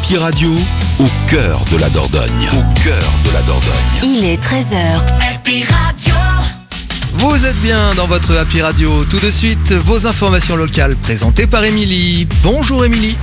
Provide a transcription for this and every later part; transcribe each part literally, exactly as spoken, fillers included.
Happy Radio, au cœur de la Dordogne. Au cœur de la Dordogne. Il est treize heures. Happy Radio. Vous êtes bien dans votre Happy Radio. Tout de suite, vos informations locales présentées par Émilie. Bonjour Émilie.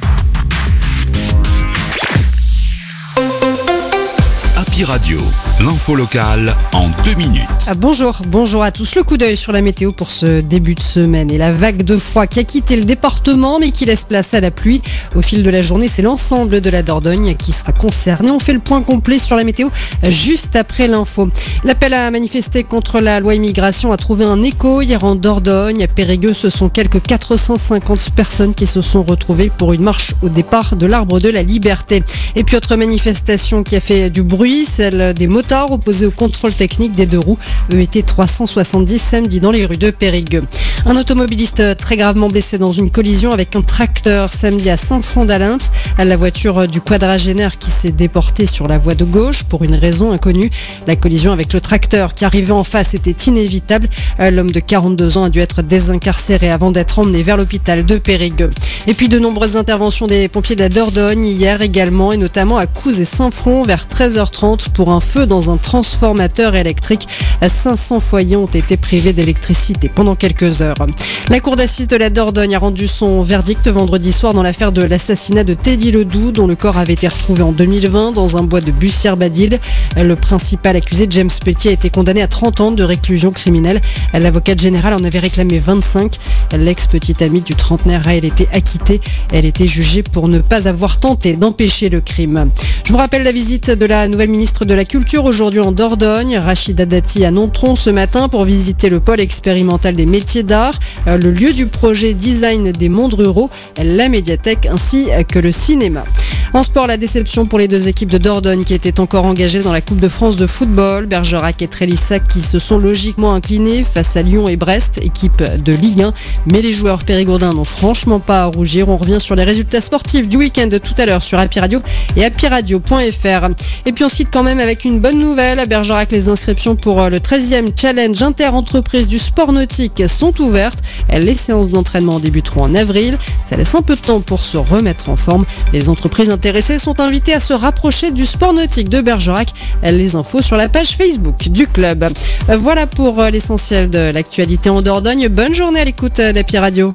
Happy Radio, l'info locale en deux minutes. Ah, bonjour, bonjour à tous. Le coup d'œil sur la météo pour ce début de semaine et la vague de froid qui a quitté le département mais qui laisse place à la pluie. Au fil de la journée, c'est l'ensemble de la Dordogne qui sera concerné. On fait le point complet sur la météo juste après l'info. L'appel à manifester contre la loi immigration a trouvé un écho hier en Dordogne. À Périgueux, ce sont quelques quatre cent cinquante personnes qui se sont retrouvées pour une marche au départ de l'Arbre de la Liberté. Et puis autre manifestation qui a fait du bruit, celle des motards opposés au contrôle technique des deux roues, E T trois cent soixante-dix samedi dans les rues de Périgueux. Un automobiliste très gravement blessé dans une collision avec un tracteur samedi à Saint-Front-d'Allimpes. La voiture du quadragénaire qui s'est déportée sur la voie de gauche pour une raison inconnue. La collision avec le tracteur qui arrivait en face était inévitable. L'homme de quarante-deux ans a dû être désincarcéré avant d'être emmené vers l'hôpital de Périgueux. Et puis de nombreuses interventions des pompiers de la Dordogne hier également, et notamment à Couze et Saint-Front vers treize heures trente pour un feu dans un transformateur électrique. cinq cents foyers ont été privés d'électricité pendant quelques heures. La cour d'assises de la Dordogne a rendu son verdict vendredi soir dans l'affaire de l'assassinat de Teddy Ledoux, dont le corps avait été retrouvé en deux mille vingt dans un bois de Bussière-Badil. Le principal accusé, James Petit, a été condamné à trente ans de réclusion criminelle. L'avocate générale en avait réclamé vingt-cinq. L'ex-petite amie du trentenaire a elle été acquittée. Elle était jugée pour ne pas avoir tenté d'empêcher le crime. Je vous rappelle la visite de la nouvelle ministre de la Culture aujourd'hui en Dordogne. Rachida Dati à Nontron ce matin pour visiter le pôle expérimental des métiers d'art, le lieu du projet Design des mondes ruraux, la médiathèque ainsi que le cinéma. En sport, la déception pour les deux équipes de Dordogne qui étaient encore engagées dans la Coupe de France de football. Bergerac et Trélissac qui se sont logiquement inclinés face à Lyon et Brest, équipe de Ligue un. Mais les joueurs périgourdins n'ont franchement pas à rougir. On revient sur les résultats sportifs du week-end tout à l'heure sur Happy Radio et happy radio point f r. Et puis on se quitte quand même avec une bonne nouvelle. À Bergerac, les inscriptions pour le treizième challenge inter-entreprise du sport nautique sont ouvertes. Les séances d'entraînement débuteront en avril. Ça laisse un peu de temps pour se remettre en forme. Les entreprises intéressées sont invitées à se rapprocher du sport nautique de Bergerac. Les infos sur la page Facebook du club. Voilà pour l'essentiel de l'actualité en Dordogne. Bonne journée à l'écoute d'Happy Radio.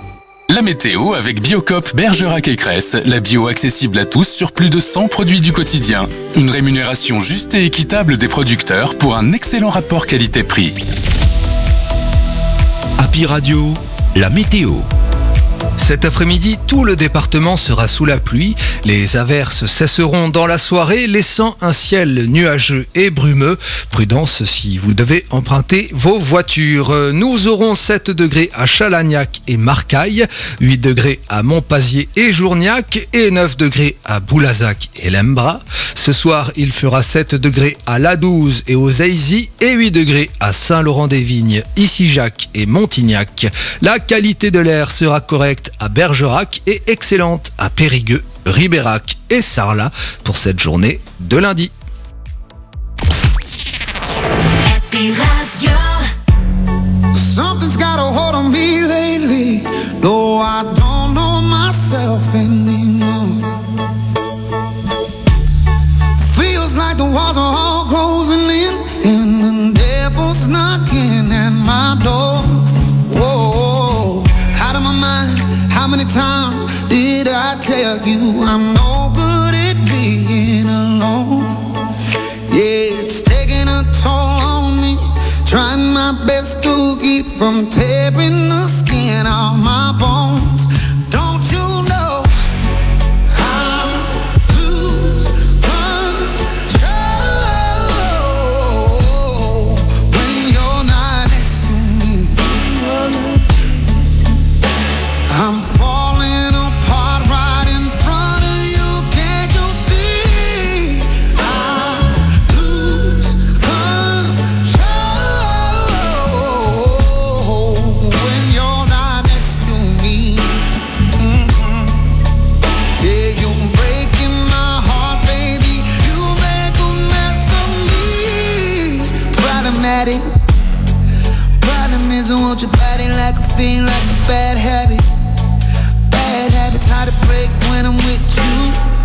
La météo avec Biocop Bergerac et Cresse, la bio accessible à tous sur plus de cent produits du quotidien. Une rémunération juste et équitable des producteurs pour un excellent rapport qualité-prix. Happy Radio, la météo. Cet après-midi, tout le département sera sous la pluie. Les averses cesseront dans la soirée, laissant un ciel nuageux et brumeux. Prudence si vous devez emprunter vos voitures. Nous aurons sept degrés à Chalagnac et Marcaille, huit degrés à Montpazier et Journiac et neuf degrés à Boulazac et Lembras. Ce soir, il fera sept degrés à Ladouze et aux Aisy et huit degrés à Saint-Laurent-des-Vignes, Issy-Jacques et Montignac. La qualité de l'air sera correcte à Bergerac et excellente à Périgueux, Ribérac et Sarlat pour cette journée de lundi. Happy Radio. Something's got a hold on me lately. No, I don't know myself anymore. Feels like the walls are all closing in and the devil's knocking at my door. Whoa, out of my mind. How many times did I tell you I'm no good at being alone? Yeah, it's taking a toll on me. Trying my best to keep from tearing the skin off my bones. Don't you know I lose control when you're not next to me? I'm falling apart right in front of you. Can't you see? I lose control when you're not next to me. Mm-hmm. Yeah, you're breaking my heart, baby. You make a mess of me. Problematic. Problem is I want your body like a fiend, like a bad habit. Bad habits hard to break when I'm with you.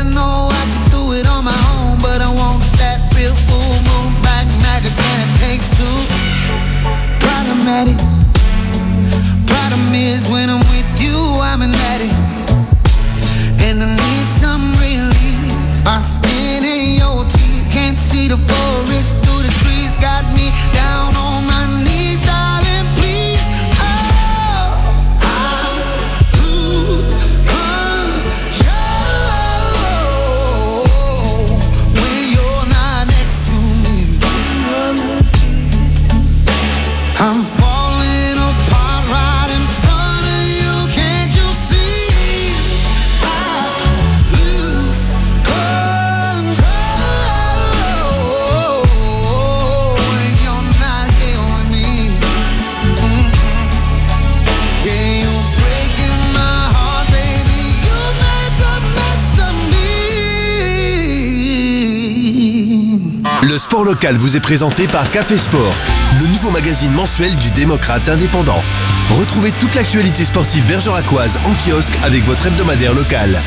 know I could do it on my own, but I want that real full moon black magic, and it takes two. Problematic. Problem is when I'm with you, I'm an addict, and I need some relief. My skin in your teeth, can't see the forest through the trees. Got me down on my knees, darling, please. Oh, I lose control when you're not next to me. I'm falling apart right in front of you. Can't you see? I lose control when you're not here with me. Mm-hmm. Yeah, you're breaking my heart, baby. You make a mess of me. Le sport local vous est présenté par Café Sport, le nouveau magazine mensuel du démocrate indépendant. Retrouvez toute l'actualité sportive bergeracoise en kiosque avec votre hebdomadaire local.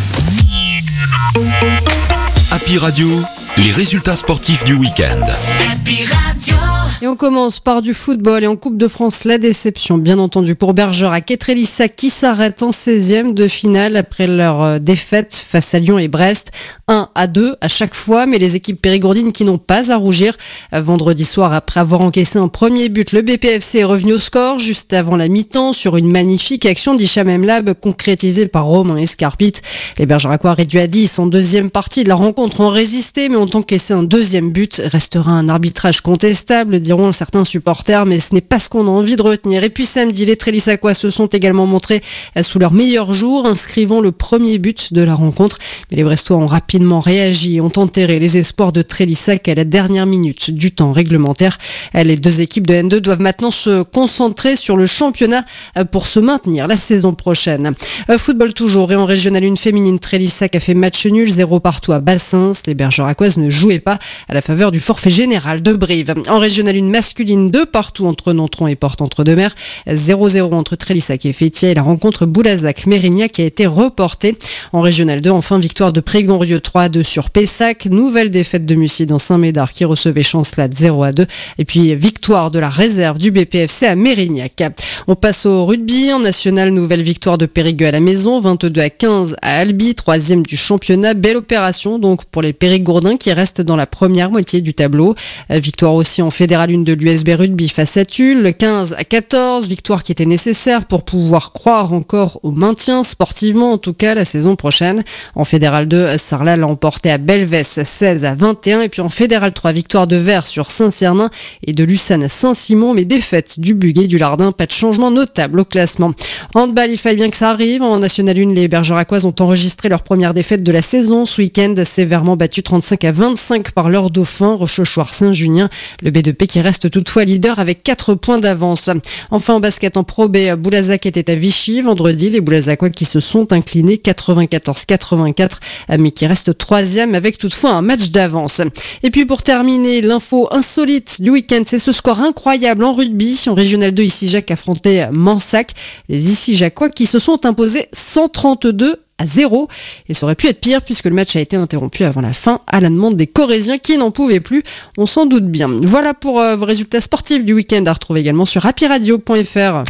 Happy Radio, les résultats sportifs du week-end. Happy Radio. Et on commence par du football et en Coupe de France, la déception bien entendu pour Bergerac et Trélissac qui s'arrêtent en seizième de finale après leur défaite face à Lyon et Brest. un à deux à chaque fois, mais les équipes périgourdines qui n'ont pas à rougir. Vendredi soir, après avoir encaissé un premier but, le B P F C est revenu au score juste avant la mi-temps sur une magnifique action d'Hicham Emlab concrétisée par Romain Escarpite. Les Bergeracois réduits à dix en deuxième partie de la rencontre ont résisté mais ont encaissé un deuxième but. Restera un arbitrage contestable, diront certains supporters, mais ce n'est pas ce qu'on a envie de retenir. Et puis samedi, les Trélissacois se sont également montrés sous leur meilleur jour, inscrivant le premier but de la rencontre. Mais les Brestois ont rapidement réagi et ont enterré les espoirs de Trélissac à la dernière minute du temps réglementaire. Les deux équipes de N deux doivent maintenant se concentrer sur le championnat pour se maintenir la saison prochaine. Football toujours, et en Régional un féminine, Trélissac a fait match nul, zéro partout à Bassins. Les Bergeracoises ne jouaient pas à la faveur du forfait général de Brive. En Régional un masculine, deux partout entre Nontron et Porte-Entre-deux-Mers, zéro zéro entre Trélissac et Fétier, et la rencontre Boulazac-Mérignac qui a été reportée. En Régional deux, enfin, victoire de Prégorieux trois à deux sur Pessac, nouvelle défaite de Mussy dans Saint-Médard qui recevait Chancelade zéro à deux, et puis victoire de la réserve du B P F C à Mérignac. On passe au rugby. En national, nouvelle victoire de Périgueux à la maison, vingt-deux à quinze à Albi, troisième du championnat. Belle opération donc pour les Périgourdins qui restent dans la première moitié du tableau. Victoire aussi en Fédéral un de l'U S B Rugby face à Tulle, quinze à quatorze, victoire qui était nécessaire pour pouvoir croire encore au maintien, sportivement en tout cas, la saison prochaine. En Fédéral deux, Sarlat l'a emporté à Belvès seize à vingt et un, et puis en Fédéral trois, victoire de Vert sur Saint-Cernin et de Lucerne à Saint-Simon, mais défaite du Buguet du Lardin, pas de changement notable au classement. Handball, il fallait bien que ça arrive. En National un, les Bergeracoises ont enregistré leur première défaite de la saison ce week-end, sévèrement battu trente-cinq à vingt-cinq par leur dauphin, Rochechouart-Saint-Junien. Le B deux P qui reste toutefois leader avec quatre points d'avance. Enfin en basket en Pro B, Boulazac était à Vichy vendredi. Les Boulazacois qui se sont inclinés quatre-vingt-quatorze quatre-vingt-quatre, mais qui restent troisième avec toutefois un match d'avance. Et puis pour terminer, l'info insolite du week-end, c'est ce score incroyable en rugby. En Régional deux, Issy-Jacques affrontait Mansac. Les Issy-Jacquois qui se sont imposés cent trente-deux à zéro. Et ça aurait pu être pire puisque le match a été interrompu avant la fin à la demande des Corésiens qui n'en pouvaient plus. On s'en doute bien. Voilà pour euh, vos résultats sportifs du week-end à retrouver également sur happy radio point f r.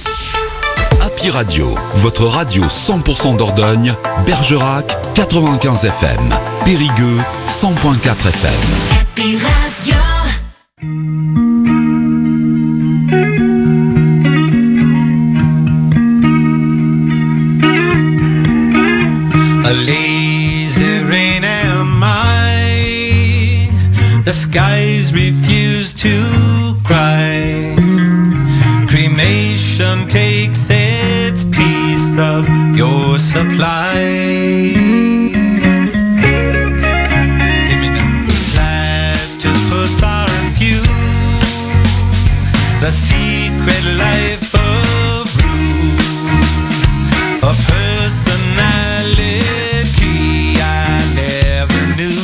Happy Radio, votre radio cent pour cent Dordogne, Bergerac quatre-vingt-quinze F M, Périgueux cent virgule quatre F M. Happy Radio. A lazy rain am I. The skies refuse to cry. Cremation takes its piece of your supply. Give me now. Platypus are few. The secret life of Rue. A personality I never knew.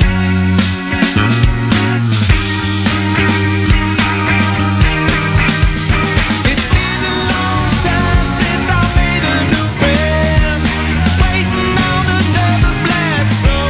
It's been a long time since I made a new friend, waiting on another black soul.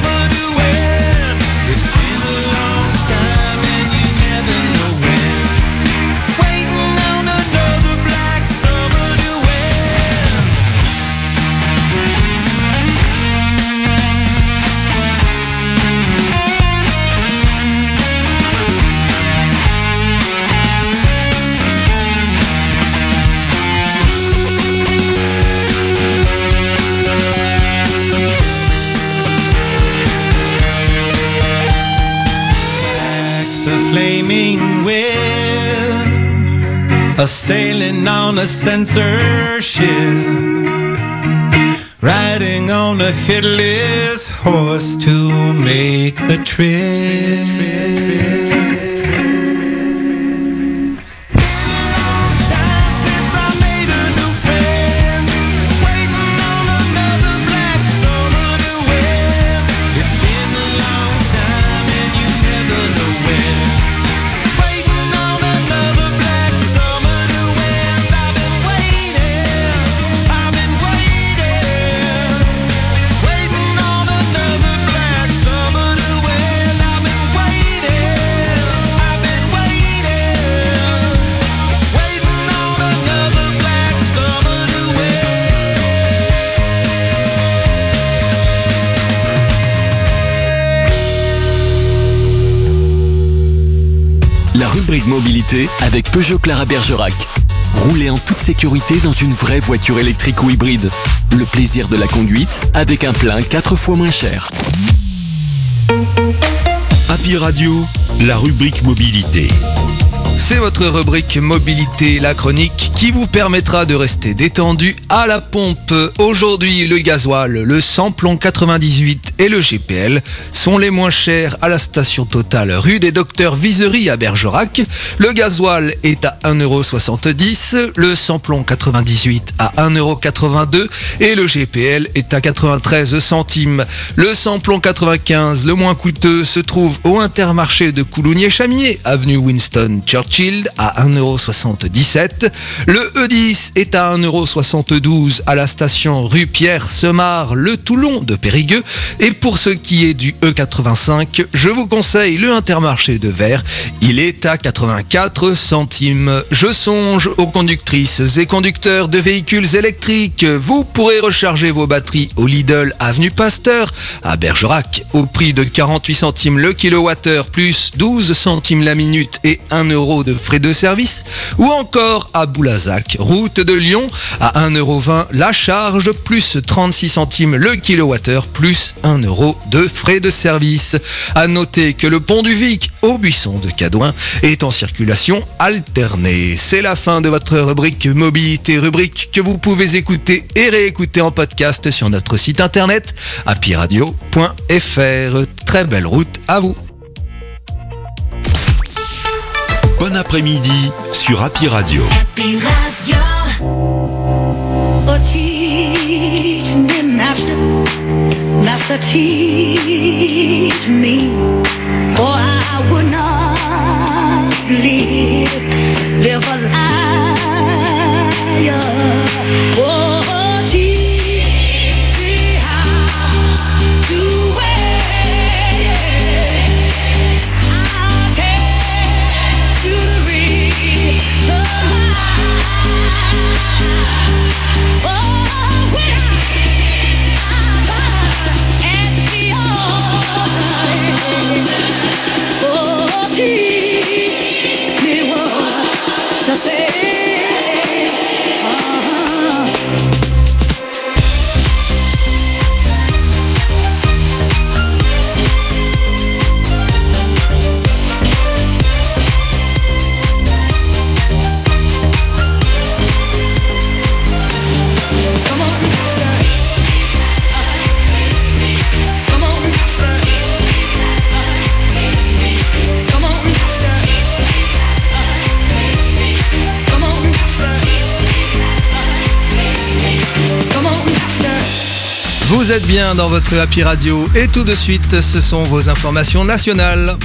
sailing on a censorship, riding on a headless horse to make the trip. La rubrique mobilité avec Peugeot Clara Bergerac. Roulez en toute sécurité dans une vraie voiture électrique ou hybride. Le plaisir de la conduite avec un plein quatre fois moins cher. Happy Radio, la rubrique mobilité. C'est votre rubrique mobilité, la chronique qui vous permettra de rester détendu à la pompe. Aujourd'hui, le gasoil, le samplon quatre-vingt-dix-huit et le G P L sont les moins chers à la station Total rue des Docteurs Visery à Bergerac. Le gasoil est à un euro soixante-dix, le samplon quatre-vingt-dix-huit à un euro quatre-vingt-deux et le G P L est à quatre-vingt-treize centimes. Le samplon quatre-vingt-quinze, le moins coûteux, se trouve au Intermarché de Coulommiers-Chamiers, avenue Winston Churchill, à un euro soixante-dix-sept. Le E dix est à un euro soixante-douze à la station rue Pierre-Semard, le Toulon de Périgueux. Et pour ce qui est du E quatre-vingt-cinq, je vous conseille le Intermarché de Vert. Il est à quatre-vingt-quatre centimes. Je songe aux conductrices et conducteurs de véhicules électriques. Vous pourrez recharger vos batteries au Lidl avenue Pasteur à Bergerac au prix de quarante-huit centimes le kilowattheure plus douze centimes la minute et un euro de frais de service, ou encore à Boulazac, route de Lyon, à un euro vingt la charge, plus trente-six centimes le kilowattheure, plus un euro de frais de service. À noter que le pont du Vic au buisson de Cadouin est en circulation alternée. C'est la fin de votre rubrique mobilité, rubrique que vous pouvez écouter et réécouter en podcast sur notre site internet happy radio point f r. Très belle route à vous. Bon après-midi sur Happy Radio. Happy Radio. Oh, teach me, Master, Master, teach me. Oh, I would not live, live a liar. Oh, teach me how to wait. I'll tell you the reason why. Oh, when I'm at the altar, oh, teach me what to say. Come on, Master. Come on, Master. Come on, Master. Come on, Master. Come on, Master. Vous êtes bien dans votre Happy Radio et tout de suite, ce sont vos informations nationales.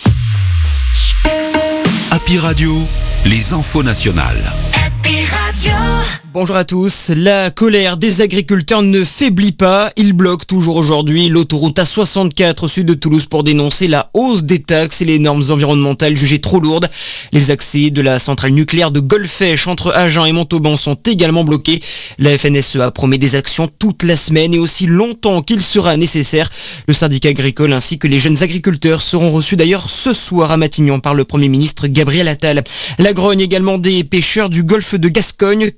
Happy Radio, les infos nationales. Happy Radio. Bonjour à tous. La colère des agriculteurs ne faiblit pas. Ils bloquent toujours aujourd'hui l'autoroute A soixante-quatre au sud de Toulouse pour dénoncer la hausse des taxes et les normes environnementales jugées trop lourdes. Les accès de la centrale nucléaire de Golfech entre Agen et Montauban sont également bloqués. La F N S E A promet des actions toute la semaine et aussi longtemps qu'il sera nécessaire. Le syndicat agricole ainsi que les jeunes agriculteurs seront reçus d'ailleurs ce soir à Matignon par le Premier ministre Gabriel Attal. La grogne également des pêcheurs du golfe de Gascogne. quatre cents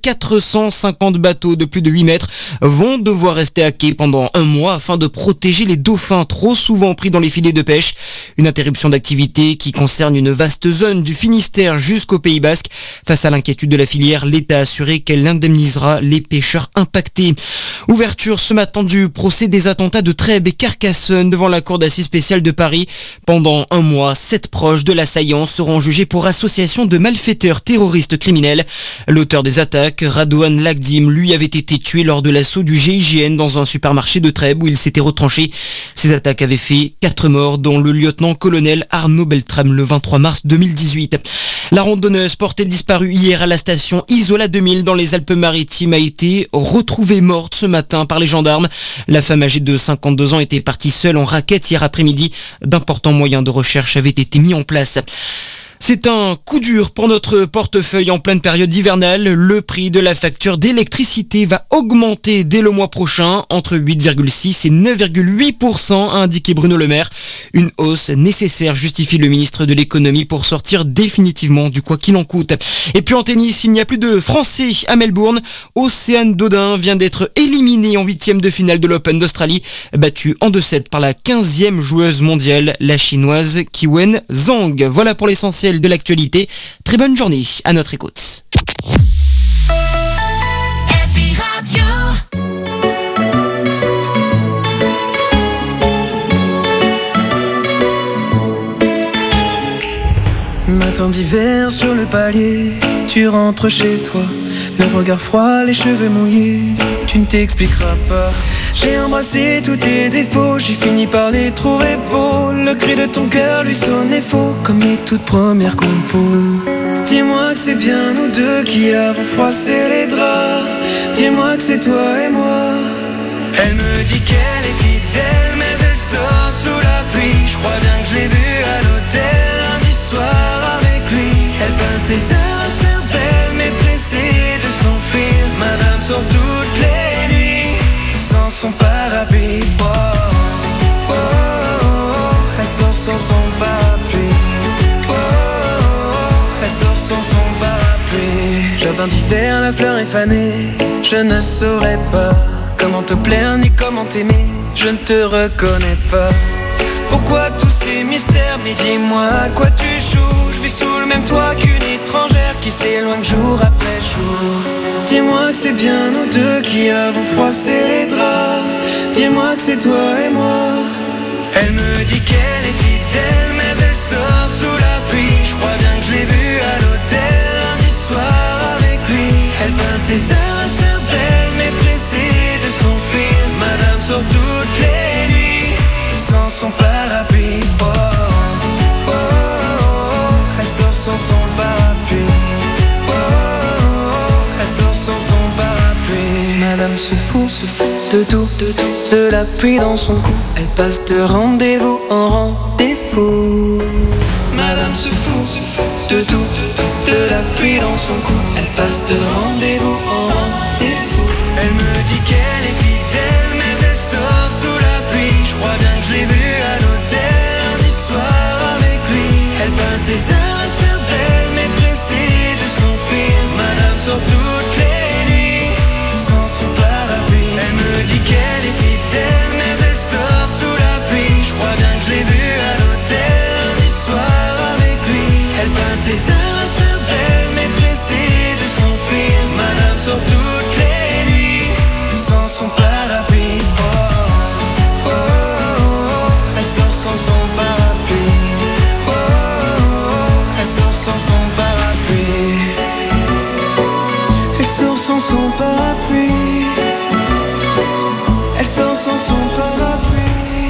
cent cinquante bateaux de plus de huit mètres vont devoir rester à quai pendant un mois afin de protéger les dauphins trop souvent pris dans les filets de pêche. Une interruption d'activité qui concerne une vaste zone du Finistère jusqu'au Pays Basque. Face à l'inquiétude de la filière, l'État a assuré qu'elle indemnisera les pêcheurs impactés. Ouverture ce matin du procès des attentats de Trèbes et Carcassonne devant la cour d'assises spéciale de Paris. Pendant un mois, sept proches de l'assaillant seront jugés pour association de malfaiteurs terroristes criminels. L'auteur des attaques, Radouane Lagdim, lui avait été tué lors de l'assaut du G I G N dans un supermarché de Trèbes où il s'était retranché. Ces attaques avaient fait quatre morts, dont le lieutenant-colonel Arnaud Beltrame le vingt-trois mars deux mille dix-huit. La randonneuse portée disparue hier à la station Isola deux mille dans les Alpes-Maritimes a été retrouvée morte ce matin par les gendarmes. La femme âgée de cinquante-deux ans était partie seule en raquette hier après-midi. D'importants moyens de recherche avaient été mis en place. C'est un coup dur pour notre portefeuille en pleine période hivernale. Le prix de la facture d'électricité va augmenter dès le mois prochain, entre huit virgule six et neuf virgule huit pour cent, a indiqué Bruno Le Maire. Une hausse nécessaire, justifie le ministre de l'économie, pour sortir définitivement du quoi qu'il en coûte. Et puis en tennis, il n'y a plus de Français à Melbourne. Océane Dodin vient d'être éliminée en huitième de finale de l'Open d'Australie, battue en deux sept par la quinzième joueuse mondiale, la chinoise Qi Zhang. Voilà pour l'essentiel de l'actualité. Très bonne journée à notre écoute. Happy Radio. Matin d'hiver sur le palier, tu rentres chez toi, le regard froid, les cheveux mouillés, tu ne t'expliqueras pas. J'ai embrassé tous tes défauts, j'ai fini par les trouver beaux. Le cri de ton cœur lui sonnait faux, comme les toutes premières compos. Dis-moi que c'est bien nous deux qui avons froissé les draps. Dis-moi que c'est toi et moi. Elle me dit qu'elle est fidèle, mais elle sort sous la pluie. Je crois bien que je l'ai vue à l'hôtel lundi soir avec lui. Elle peint tes heures à se faire belle, mais pressée de s'enfuir. Madame sort toutes les nuits sans son parapluie. Oh, oh, oh, oh. Elle sort sans son parapluie. Oh, oh, oh. Elle sort sans son parapluie. Jardin d'hiver, la fleur est fanée. Je ne saurais pas comment te plaire ni comment t'aimer. Je ne te reconnais pas. Pourquoi tous ces mystères? Mais dis-moi à quoi tu joues. Je vis sous le même toit qu'une étrangère qui s'éloigne jour après jour. Dis-moi que c'est bien nous deux qui avons froissé les draps. Dis-moi que c'est toi et moi. Elle me dit qu'elle est fidèle, mais elle sort sous la pluie. Je crois bien que je l'ai vue à l'hôtel lundi soir avec lui. Elle peint tes heures à se faire belle, mais pressée de s'enfuir. Madame sort toutes les nuits sans son parapluie. Oh, oh, oh, oh. Elle sort sans son parapluie. Oh, oh, oh. Elle sort sans son parapluie. Madame se fout, se fout de tout, de tout, de la pluie dans son cou. Elle passe de rendez-vous en rendez-vous. Madame se fout, se fout de tout, de tout, de la pluie dans son cou. Elle passe de rendez-vous en rendez-vous. Elle me dit qu'elle est fidèle, mais elle sort sous la pluie. Je crois bien que je l'ai vue à l'hôtel lundi soir avec lui. Elle passe des heures à se faire belle, mais pressée de s'enfuir. Madame sort toutes les nuits sans son parapluie. Elle me dit qu'elle est fidèle, mais elle sort sous la pluie. Je crois bien que je l'ai vue à l'hôtel lundi soir avec lui. Elle passe des heures à se faire belle, mais pressée de s'enfuir. Madame sort toutes les nuits sans son parapluie. Oh, oh, oh, oh. Elle sort sans son parapluie. Oh, oh, oh. Elle sort sans son parapluie. Elle sort sans son parapluie. Elle sort sans son parapluie.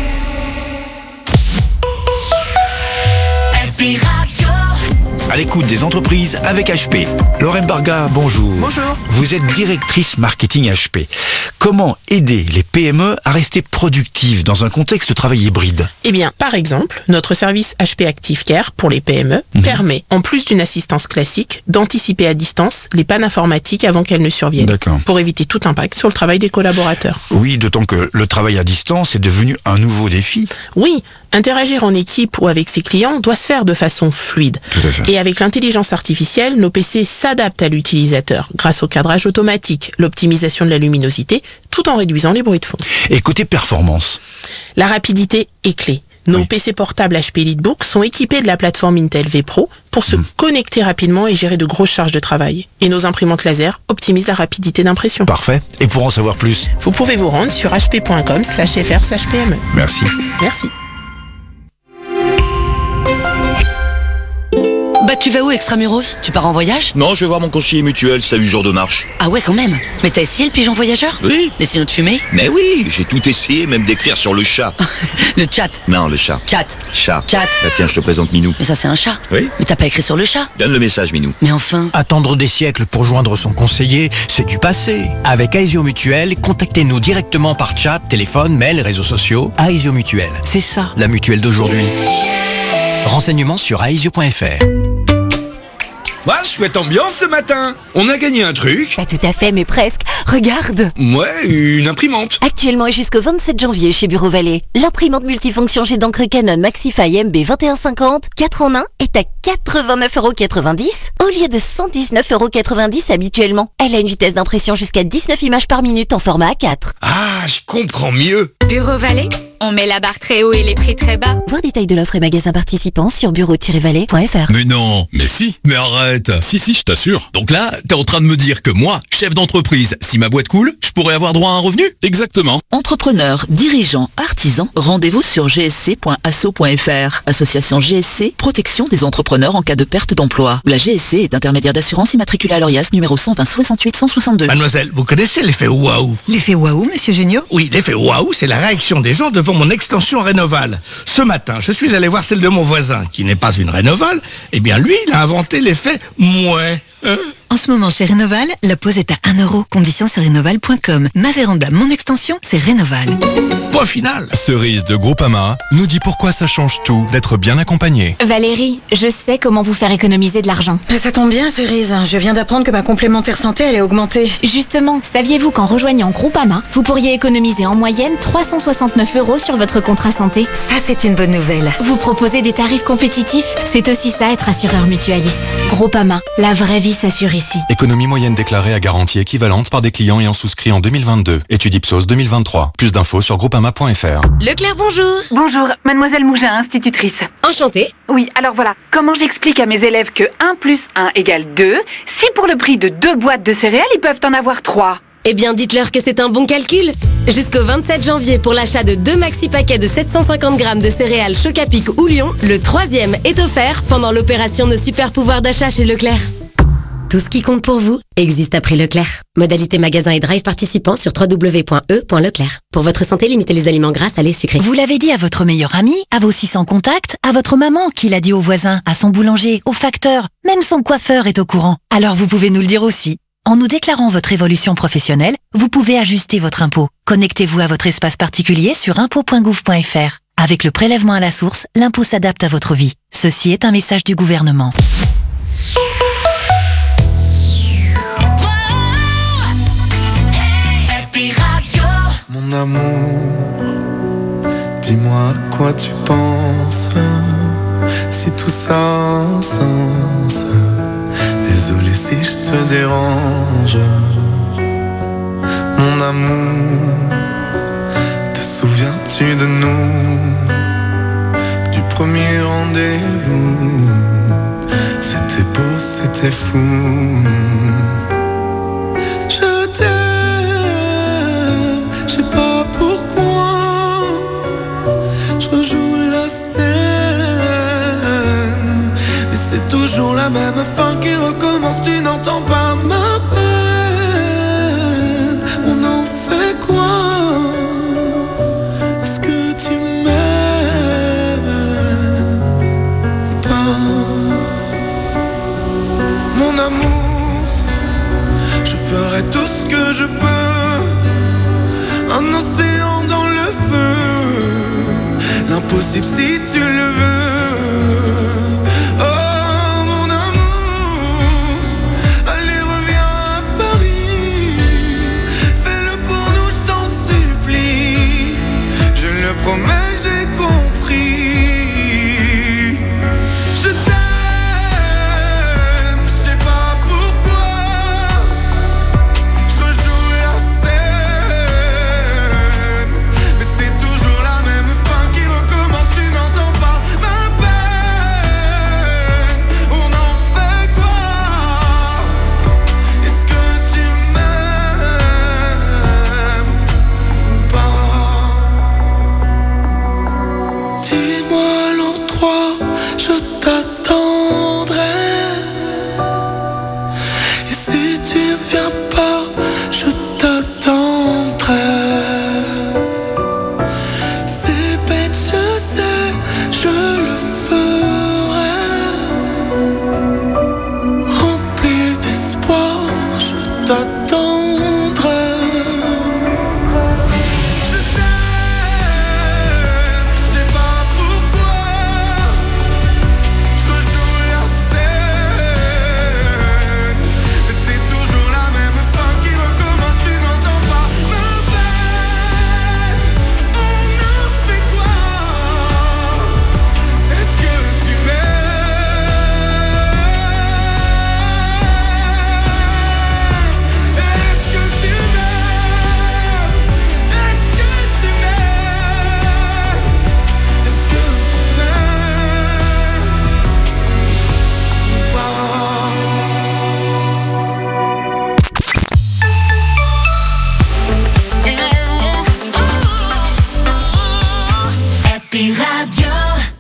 Happy Radio. À l'écoute des entreprises avec H P. Lorraine Barga, bonjour. Bonjour. Vous êtes directrice marketing H P. Comment aider les P M E à rester productives dans un contexte de travail hybride? Eh bien, par exemple, notre service H P Active Care pour les P M E mmh. permet, en plus d'une assistance classique, d'anticiper à distance les pannes informatiques avant qu'elles ne surviennent. D'accord. Pour éviter tout impact sur le travail des collaborateurs. Oui, d'autant que le travail à distance est devenu un nouveau défi. Oui, Interagir en équipe ou avec ses clients doit se faire de façon fluide. Tout à fait. Et avec l'intelligence artificielle, nos P C s'adaptent à l'utilisateur grâce au cadrage automatique, l'optimisation de la luminosité, tout en réduisant les bruits de fond. Et côté performance, La rapidité est clé. Nos P C portables H P EliteBook sont équipés de la plateforme Intel V Pro pour se connecter rapidement et gérer de grosses charges de travail. Et nos imprimantes laser optimisent la rapidité d'impression. parfait. Et pour en savoir plus, Vous pouvez vous rendre sur hp.com slash fr slash pme. merci. Merci. Bah tu vas où Extramuros? Tu pars en voyage? Non, je vais voir mon conseiller mutuel, c'est à huit jours de marche. Ah ouais quand même. Mais t'as essayé le pigeon voyageur? Oui. Les signaux de fumée? Mais oui, j'ai tout essayé, même d'écrire sur le chat. Le chat. Non, le chat. Chat. Chat. Chat. Bah, tiens, je te présente Minou. Mais ça c'est un chat. Oui. Mais t'as pas écrit sur le chat? Donne le message, Minou. Mais enfin... Attendre des siècles pour joindre son conseiller, c'est du passé. Avec Aesio Mutuel, contactez-nous directement par chat, téléphone, mail, réseaux sociaux. Aesio Mutuel, c'est ça la mutuelle d'aujourd'hui. Renseignements sur aesio point f r. Ouais, chouette ambiance ce matin. On a gagné un truc. Pas tout à fait, mais presque. Regarde. Ouais, une imprimante. Actuellement et jusqu'au vingt-sept janvier chez Bureau Vallée, l'imprimante multifonction jet d'encre Canon Maxify M B vingt et un cinquante, quatre en un, est à quatre-vingt-neuf euros quatre-vingt-dix au lieu de cent dix-neuf euros quatre-vingt-dix habituellement. Elle a une vitesse d'impression jusqu'à dix-neuf images par minute en format A quatre. Ah, je comprends mieux. Bureau Vallée, on met la barre très haut et les prix très bas. Voir détails de l'offre et magasins participants sur bureau tiret vallée point f r. Mais non, mais si, mais arrête. Si, si, je t'assure. Donc là, t'es en train de me dire que moi, chef d'entreprise, si ma boîte coule, je pourrais avoir droit à un revenu? Exactement. Entrepreneurs, dirigeants, artisans, rendez-vous sur g s c point asso point f r. Association G S C, protection des entrepreneurs en cas de perte d'emploi. La G S C est intermédiaire d'assurance immatriculée à l'Orias numéro cent vingt soixante-huit cent soixante-deux. Mademoiselle, vous connaissez l'effet waouh? L'effet waouh, monsieur Junio? Oui, l'effet waouh, c'est la réaction des gens devant mon extension Rénoval. Ce matin, je suis allé voir celle de mon voisin, qui n'est pas une Rénoval. Eh bien, lui, il a inventé l'effet mouais. Hein? En ce moment, chez Rénoval, la pause est à un euro. Conditions sur rénoval point com. Ma véranda, mon extension, c'est Rénoval. Point final. Cerise de Groupama nous dit pourquoi ça change tout d'être bien accompagné. Valérie, je sais comment vous faire économiser de l'argent. Ça tombe bien, Cerise. Je viens d'apprendre que ma complémentaire santé allait augmenter. Justement, saviez-vous qu'en rejoignant Groupama, vous pourriez économiser en moyenne trois cent soixante-neuf euros sur votre contrat santé? Ça, c'est une bonne nouvelle. Vous proposez des tarifs compétitifs? C'est aussi ça être assureur mutualiste. Groupama, la vraie vie s'assure ici. Économie moyenne déclarée à garantie équivalente par des clients ayant souscrit en deux mille vingt-deux. Étude Ipsos deux mille vingt-trois. Plus d'infos sur groupama point f r. Leclerc, bonjour. Bonjour, mademoiselle Mougin, institutrice. Enchantée. Oui, alors voilà, comment j'explique à mes élèves que un plus un égale deux, si pour le prix de deux boîtes de céréales, ils peuvent en avoir trois? Eh bien, dites-leur que c'est un bon calcul. Jusqu'au vingt-sept janvier, pour l'achat de deux maxi paquets de sept cent cinquante grammes de céréales Chocapic ou Lion, le troisième est offert pendant l'opération de super pouvoir d'achat chez Leclerc. Tout ce qui compte pour vous existe à prix Leclerc. Modalité magasin et drive participants sur w w w point e point leclerc. Pour votre santé, limitez les aliments gras, salés, sucrés. Vous l'avez dit à votre meilleur ami, à vos six cents contacts, à votre maman, qui l'a dit au voisin, à son boulanger, au facteur, même son coiffeur est au courant. Alors vous pouvez nous le dire aussi. En nous déclarant votre évolution professionnelle, vous pouvez ajuster votre impôt. Connectez-vous à votre espace particulier sur impôt point gouv point f r. Avec le prélèvement à la source, l'impôt s'adapte à votre vie. Ceci est un message du gouvernement. Mon amour, dis-moi à quoi tu penses, si tout ça a un sens. Désolé si je te dérange. Mon amour, te souviens-tu de nous, du premier rendez-vous? C'était beau, c'était fou. Je t'aime, je sais pas pourquoi. Je rejoue la scène, mais c'est toujours la même fin qui recommence. Tu n'entends pas ma peine. On en fait quoi? Est-ce que tu m'aimes ou pas? Mon amour, je ferai tout ce que je peux. Un océan dans le feu, l'impossible si tu le veux. Oh mon amour, allez reviens à Paris. Fais-le pour nous, je t'en supplie. Je le promets, j'ai compris. t'attendre. Je t'aime, je sais pas pourquoi. Je joue la scène, mais c'est toujours la même fin qui recommence. Tu n'entends pas ma peine. On a fait quoi? Est-ce que tu m'aimes? Est-ce que tu m'aimes? Est-ce que tu m'aimes? Est-ce que tu m'aimes ou pas? Happy Radio.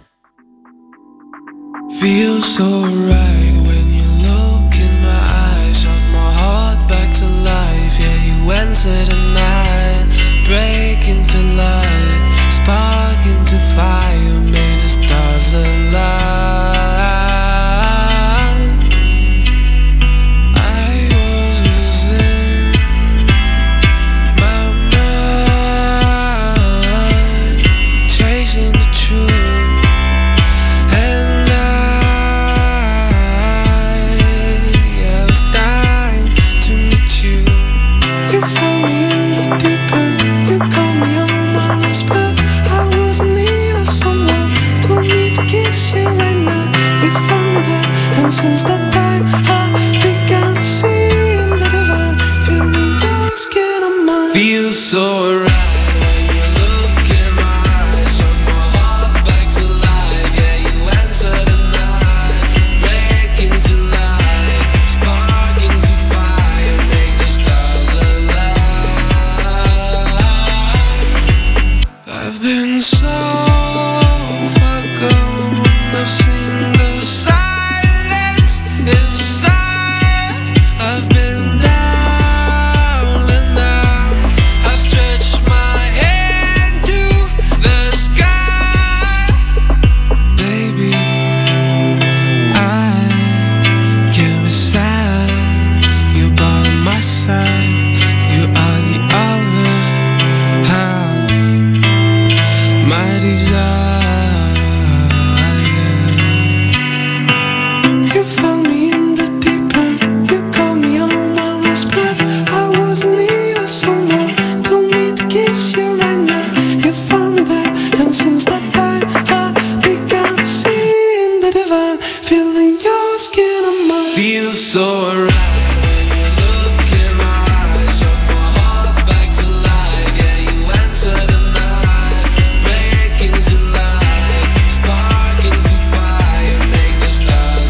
Feels so right when you look in my eyes. Shot my heart back to life. Yeah, you enter the night, break into light, spark into fire, made the stars align. I was losing my mind, chasing the truth, and I, I was dying to meet you. You found me in the deep end, you called me on my last breath. I was in need of someone, told me to kiss you right now. You found me there, and since that time I began seeing the divine, feeling your skin on mine. Feels so right. When you look in my eyes, shut my heart back to life. Yeah, you enter the night, break into light, spark into fire, make the stars align. I've been so far gone, I've seen the silence inside. I've been down and out, I've stretched my hand to the sky. Baby, I can't be sad. You're by my side, you are the other half, my desire. You found me in the deep end, you called me on my last breath. I was in need of someone, told me to kiss you right now. You found me there, and since that time I began seeing the divine, feeling your skin on mine. Feels so right. When you look in my eyes, shut my heart back to life. Yeah, you enter the night, break into light, spark into fire, make the stars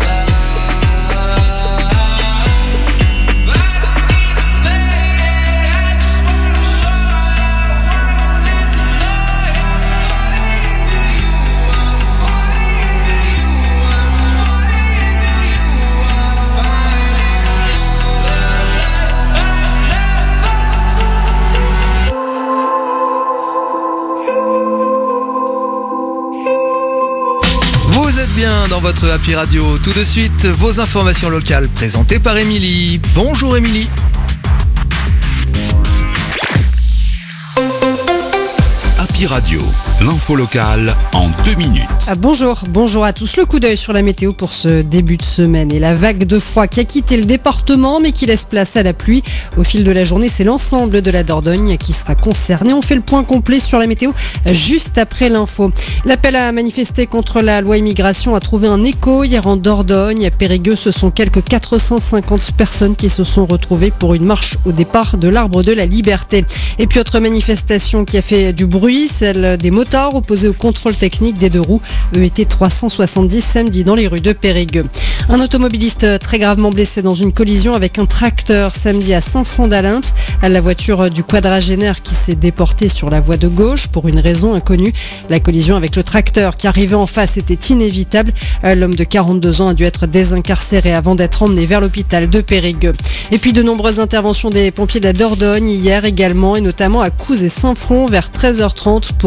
align. I don't need to play, I just wanna show you, I wanna live to know you. I'm falling into you, I'm falling into you, I'm falling into you, I'm finding all the lights I Vous êtes bien dans votre Happy Radio. Tout de suite, vos informations locales présentées par Émilie. Bonjour Émilie. Happy Radio, l'info locale en deux minutes. Ah, bonjour, bonjour à tous. Le coup d'œil sur la météo pour ce début de semaine et la vague de froid qui a quitté le département mais qui laisse place à la pluie. Au fil de la journée, c'est l'ensemble de la Dordogne qui sera concerné. On fait le point complet sur la météo juste après l'info. L'appel à manifester contre la loi immigration a trouvé un écho hier en Dordogne. À Périgueux, ce sont quelques quatre cent cinquante personnes qui se sont retrouvées pour une marche au départ de l'Arbre de la Liberté. Et puis autre manifestation qui a fait du bruit, celle des motards opposés au contrôle technique des deux roues. Eux étaient trois cent soixante-dix samedi dans les rues de Périgueux. Un automobiliste très gravement blessé dans une collision avec un tracteur samedi à Saint-Front-d'Allimpes. La voiture du quadragénaire qui s'est déportée sur la voie de gauche pour une raison inconnue. La collision avec le tracteur qui arrivait en face était inévitable. L'homme de quarante-deux ans a dû être désincarcéré avant d'être emmené vers l'hôpital de Périgueux. Et puis de nombreuses interventions des pompiers de la Dordogne hier également, et notamment à Couze et Saint-Front vers treize heures trente pour un feu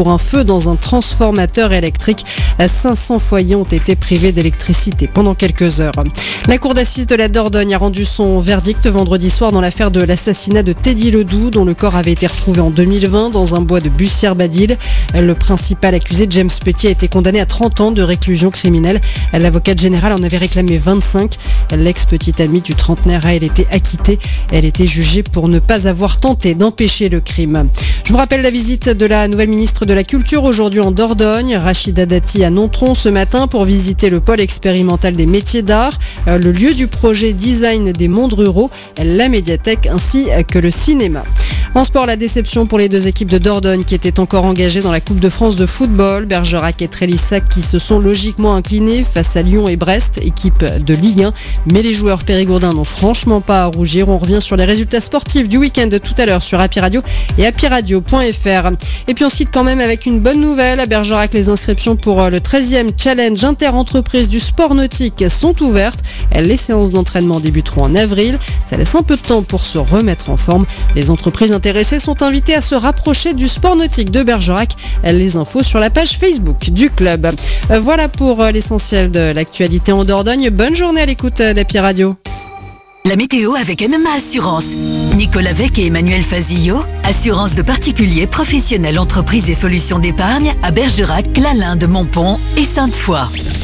dans un transformateur électrique. cinq cents foyers ont été privés d'électricité pendant quelques heures. La cour d'assises de la Dordogne a rendu son verdict vendredi soir dans l'affaire de l'assassinat de Teddy Ledoux, dont le corps avait été retrouvé en deux mille vingt dans un bois de Bussière-Badil. Le principal accusé, James Petit, a été condamné à trente ans de réclusion criminelle. L'avocate générale en avait réclamé vingt-cinq. L'ex-petite amie du trentenaire a elle été acquittée. Elle était jugée pour ne pas avoir tenté d'empêcher le crime. Je vous rappelle la visite de la nouvelle ministre de la Culture aujourd'hui en Dordogne, Rachida Dati à Nontron ce matin pour visiter le pôle expérimental des métiers d'art, le lieu du projet Design des mondes ruraux, la médiathèque ainsi que le cinéma. En sport, la déception pour les deux équipes de Dordogne qui étaient encore engagées dans la Coupe de France de football. Bergerac et Trélissac qui se sont logiquement inclinés face à Lyon et Brest, équipe de Ligue un. Mais les joueurs périgourdins n'ont franchement pas à rougir. On revient sur les résultats sportifs du week-end tout à l'heure sur Happy Radio et happy radio point f r. Et puis on se quitte quand même avec une bonne nouvelle. À Bergerac, les inscriptions pour le treizième challenge inter-entreprise du sport nautique sont ouvertes. Les séances d'entraînement débuteront en avril. Ça laisse un peu de temps pour se remettre en forme. Les entreprises intéressées sont invitées à se rapprocher du sport nautique de Bergerac. Les infos sur la page Facebook du club. Voilà pour l'essentiel de l'actualité en Dordogne. Bonne journée à l'écoute d'Happy Radio. La météo avec M M A Assurance. Nicolas Vec et Emmanuel Fazillo, assurance de particuliers, professionnels, entreprises et solutions d'épargne à Bergerac, Clalinde, Montpont et Sainte-Foy.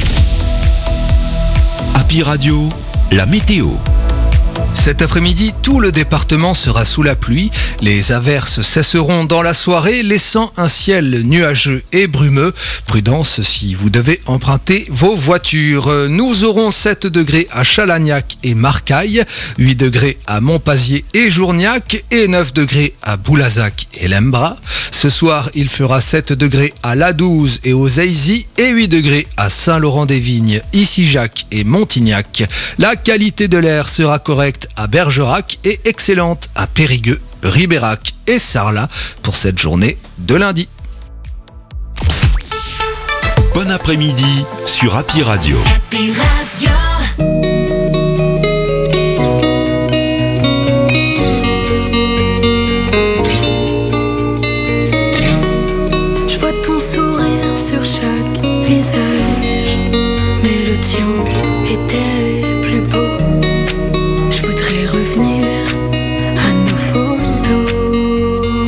Happy Radio, la météo. Cet après-midi, tout le département sera sous la pluie. Les averses cesseront dans la soirée, laissant un ciel nuageux et brumeux. Prudence si vous devez emprunter vos voitures. Nous aurons sept degrés à Chalagnac et Marcaille, huit degrés à Montpazier et Journiac et neuf degrés à Boulazac et Lembras. Ce soir, il fera sept degrés à La Douze et aux Aisy et huit degrés à Saint-Laurent-des-Vignes, Issy-Jacques et Montignac. La qualité de l'air sera correcte à Bergerac et excellente à Périgueux, Ribérac et Sarlat pour cette journée de lundi. Bon après-midi sur Happy Radio. Happy Radio. Je vois ton sourire sur chaque visage, mais le tien était plus beau. Je voudrais revenir à nos photos.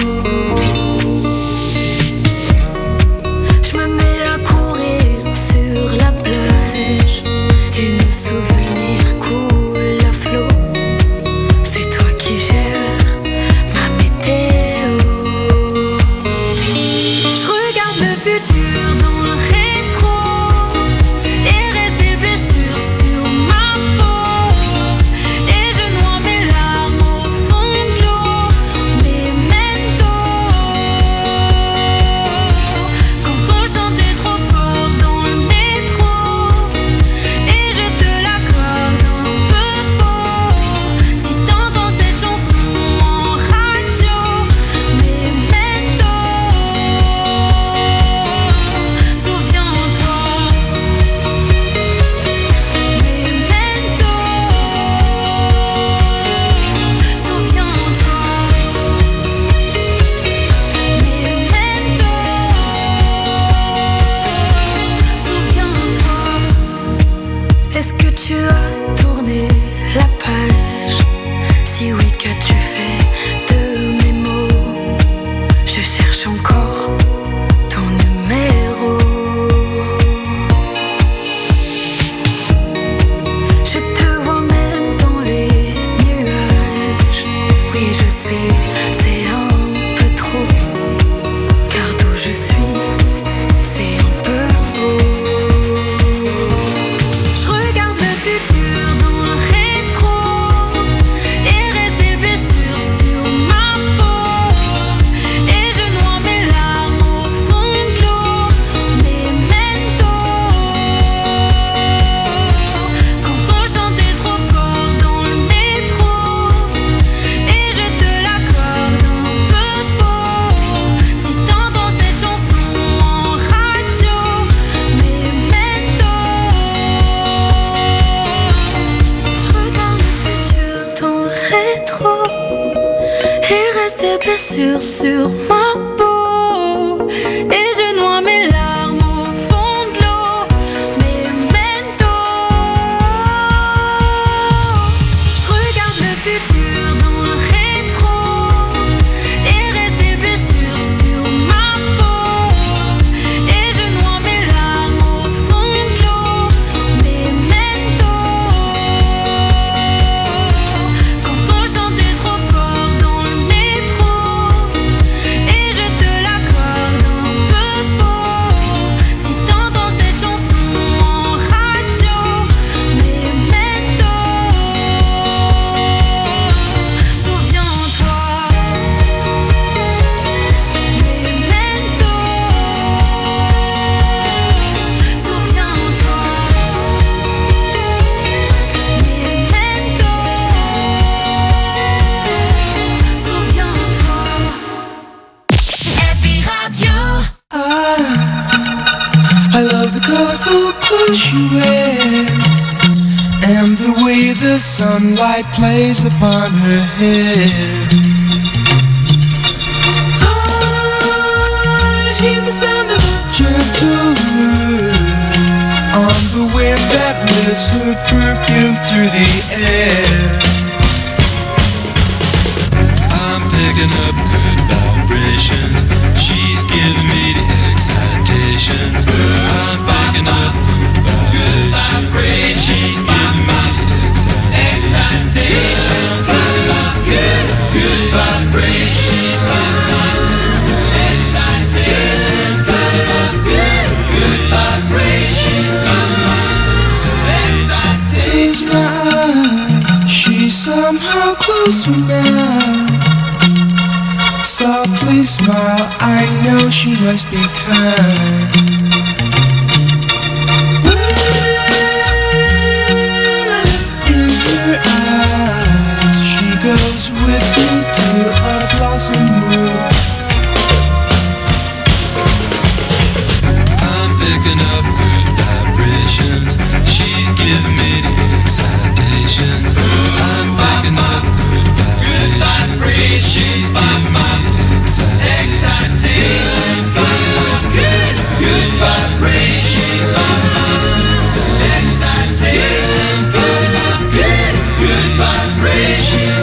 Je me mets à courir sur la plage et nos souvenirs coulent à flot. C'est toi qui gères ma météo. Je regarde le futur dans le rétro et reste des blessures sur ma peau. Et je noie mes larmes au fond de l'eau. Memento. Quand on chantait trop fort dans le métro et je te l'accorde un peu fort. Si t'entends cette chanson en radio, Memento. Souviens-toi. Memento. Souviens-toi. Memento. Souviens-toi. Est-ce que tu as tourné la page? Si oui, qu'as-tu fait de mes mots? Je cherche encore ton numéro. Je te vois même dans les nuages. Oui, je sais, c'est un peu trop. Car d'où je suis, c'est un peu beau. Je regarde le futur dans le rétro et reste des blessures sur ma peau. Et je noie mes larmes au fond de l'eau. Memento. Quand on chantait trop fort dans le métro et je te l'accorde un peu fort. Si t'entends cette chanson en radio, Memento. Je regarde le futur dans le rétro. Il reste des blessures sur ma peau et je noie dans le rétro et reste des blessures sur ma peau. Et je noie mes larmes au fond de l'eau. Memento. Quand on chantait trop fort dans le métro et je te l'accorde un peu faux. Si t'entends cette chanson en radio, Memento. Souviens-toi, Memento. Souviens-toi, Memento. Souviens-toi. Happy Radio. I love the colorful clothes she wears and the way the sunlight plays upon her hair. I hear the sound of a gentle word on the wind that lifts her perfume through the air. I'm picking up good vibrations. She's giving me the excitations. I'm picking up good vibrations. She's giving me the excitations. Good, good vibrations. She's giving me the excitations. Good, good vibrations. Close my eyes. She's somehow closer now. Softly smile, I know she must be kind. In her eyes, she goes with me to a blossom room. I'm picking up good vibrations. She's giving me the excitations. I'm picking up good vibrations. She's giving me excitations. Good, good vibrations. Excitations. Good, good vibrations.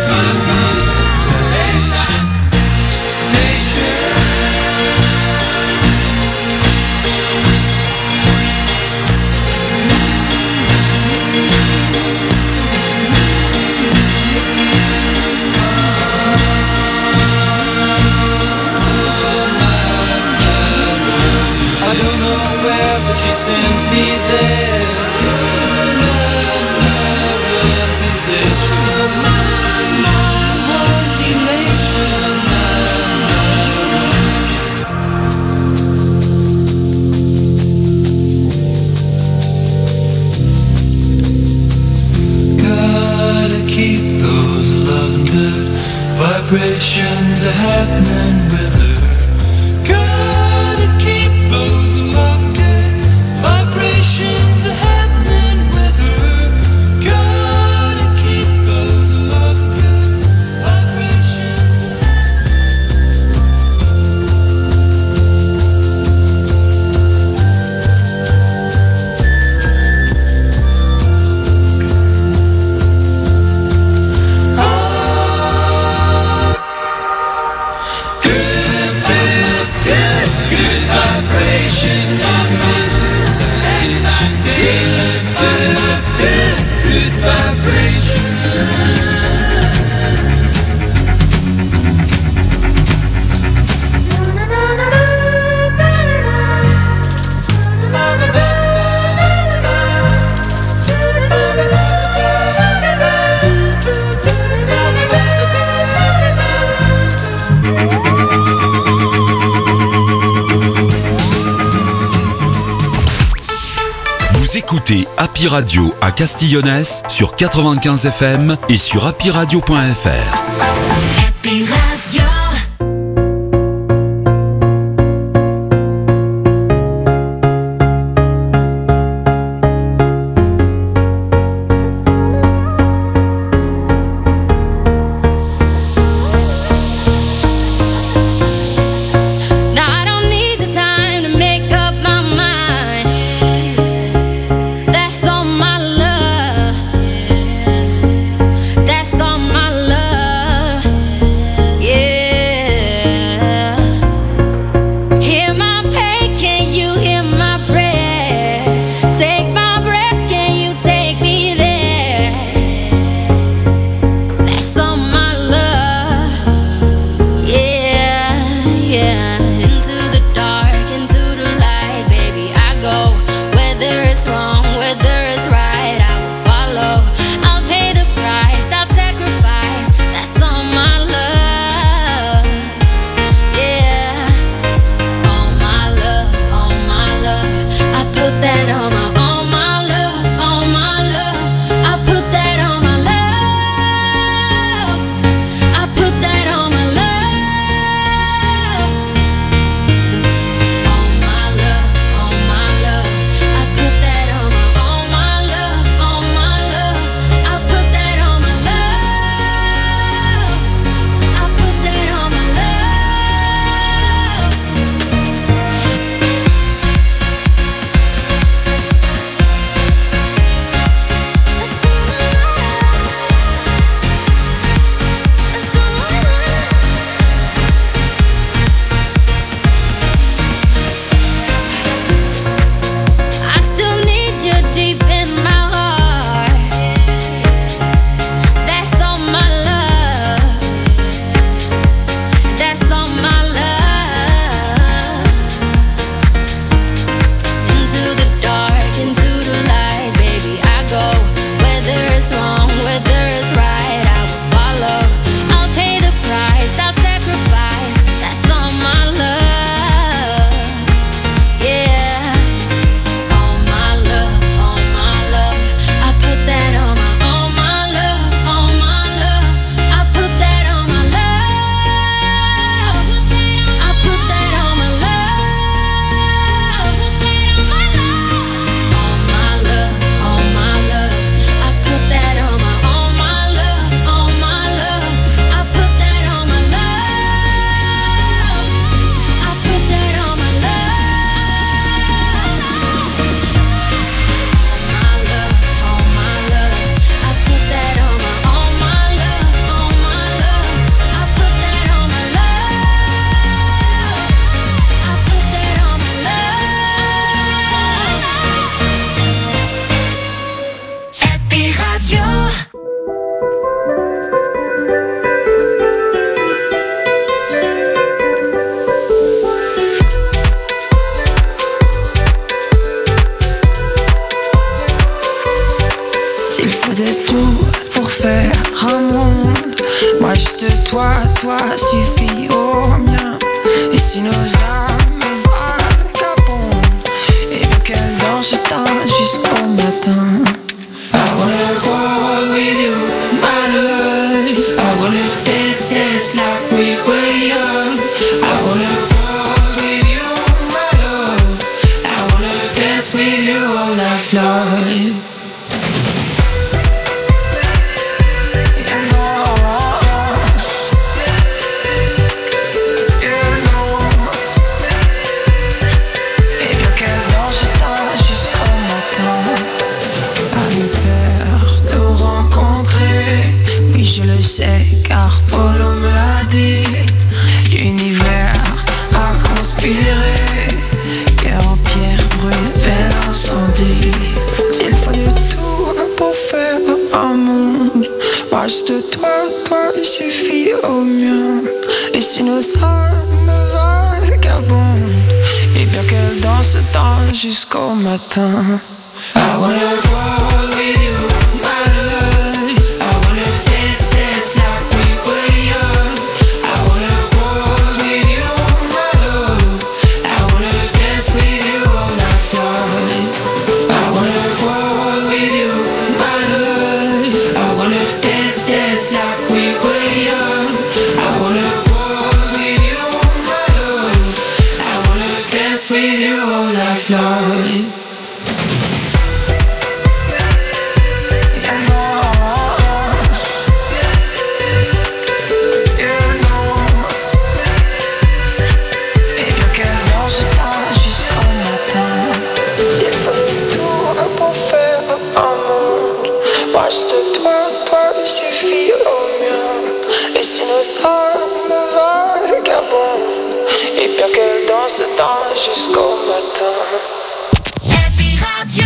I don't know where, but she sent me there. Gotta keep those loving good vibrations happening with her. Gotta keep those loving good vibrations happening with her. Gotta keep those loving good Écoutez Happy Radio à Castillonnès sur quatre-vingt-quinze F M et sur happy radio point f r. Happy Radio. That's all my love. juste toi, toi suffit au mien. Et si nos âmes vagabondent, et bien qu'elles dansent tard jusqu'au matin. I wanna go with you, my love. I wanna dance, dance like we were young. I wanna go with you, my love. I wanna dance with you all night long. Je le sais car Polo me l'a dit. L'univers a conspiré. Cœur en pierre brûle, bel incendie. S'il faut de tout pour faire un monde, moi juste toi, toi il suffit au mien. Et si nos âmes vagabondent, et bien qu'elles dansent dans jusqu'au matin. I wanna go with you, my love. Jusqu'au matin. Happy Radio.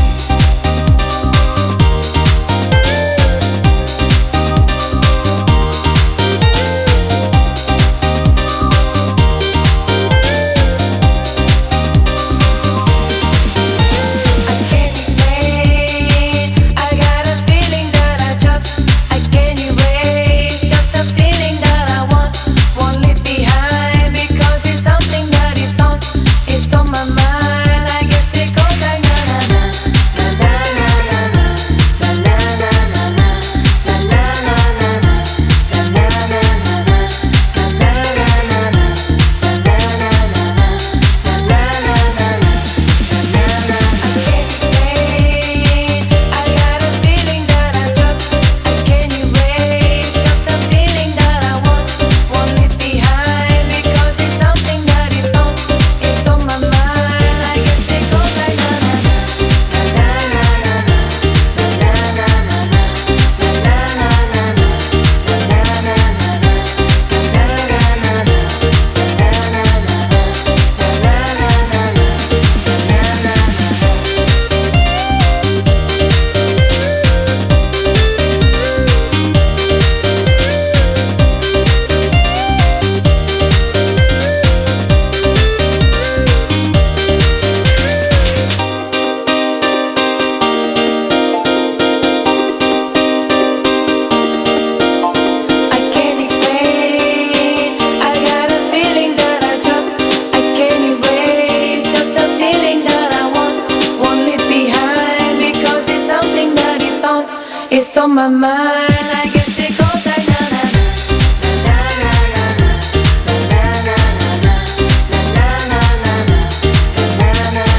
on my mind. I guess it goes like na na na na na na na na na na na na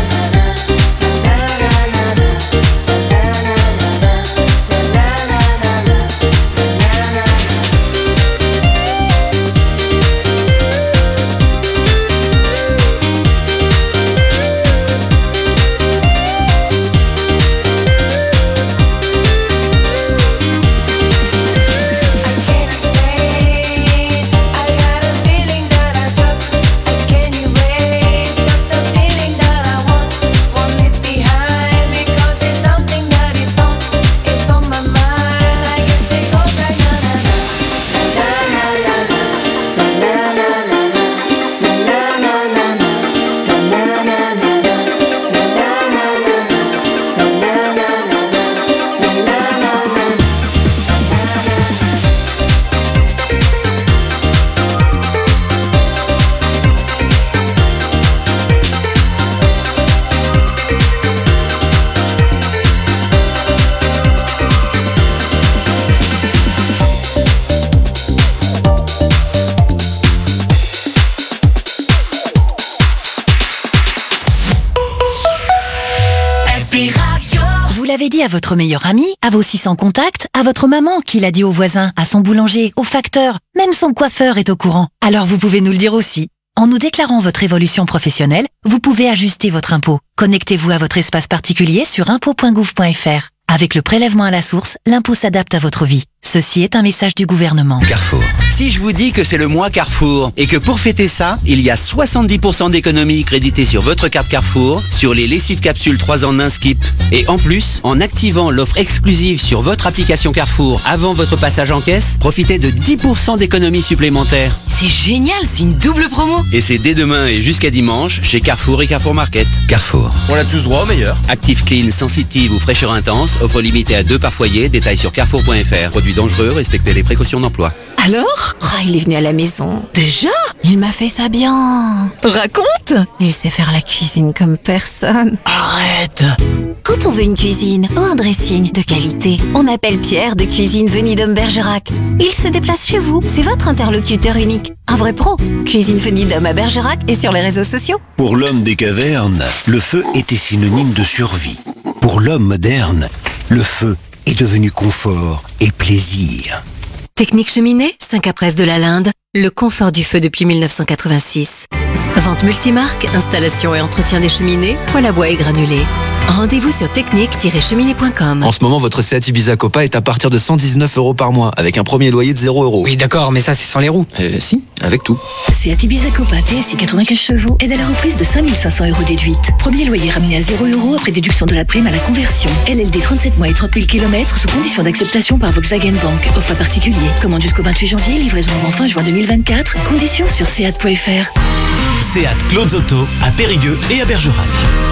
votre meilleur ami, à vos six cents contacts, à votre maman qui l'a dit au voisin, à son boulanger, au facteur, même son coiffeur est au courant. Alors vous pouvez nous le dire aussi. En nous déclarant votre évolution professionnelle, vous pouvez ajuster votre impôt. Connectez-vous à votre espace particulier sur impôt point gouv point fr. Avec le prélèvement à la source, l'impôt s'adapte à votre vie. Ceci est un message du gouvernement. Carrefour. Si je vous dis que c'est le mois Carrefour et que pour fêter ça, il y a soixante-dix pour cent d'économies créditées sur votre carte Carrefour, sur les lessives capsules trois en un Skip. Et en plus, en activant l'offre exclusive sur votre application Carrefour avant votre passage en caisse, profitez de dix pour cent d'économies supplémentaires. C'est génial, c'est une double promo. Et c'est dès demain et jusqu'à dimanche chez Carrefour et Carrefour Market. Carrefour. On a tous droit au meilleur. Active Clean, sensitive ou fraîcheur intense, offre limitée à deux par foyer, détails sur carrefour point fr. Produit dangereux, respectez les précautions d'emploi. Alors Oh, il est venu à la maison. Déjà? Il m'a fait ça bien. Raconte. Il sait faire la cuisine comme personne. Arrête. Quand on veut une cuisine ou un dressing de qualité, on appelle Pierre de Cuisine Venidum Bergerac. Il se déplace chez vous. C'est votre interlocuteur unique. Un vrai pro. Cuisine Venidum à Bergerac et sur les réseaux sociaux. Pour l'homme des cavernes, le feu était synonyme de survie. Pour l'homme moderne, le feu est devenu confort et plaisir. Technique cheminée, cinq A Presse de la Linde, le confort du feu depuis mille neuf cent quatre-vingt-six. Vente multimarque, installation et entretien des cheminées, poêle à bois et granulés. Rendez-vous sur technique tiret cheminée point com. En ce moment, votre Seat Ibiza Copa est à partir de cent dix-neuf euros par mois, avec un premier loyer de zéro euros. Oui, d'accord, mais ça, c'est sans les roues. Euh, si, avec tout. Seat Ibiza Copa T S I quatre-vingt-quinze chevaux aide à la reprise de cinq mille cinq cents euros déduite. Premier loyer ramené à zéro euros après déduction de la prime à la conversion. L L D trente-sept mois et trente mille kilomètres sous condition d'acceptation par Volkswagen Bank. Offre à particulier. Commande jusqu'au vingt-huit janvier, livraison avant fin juin deux mille vingt-quatre. Conditions sur seat point fr. Seat Claude Auto à Périgueux et à Bergerac.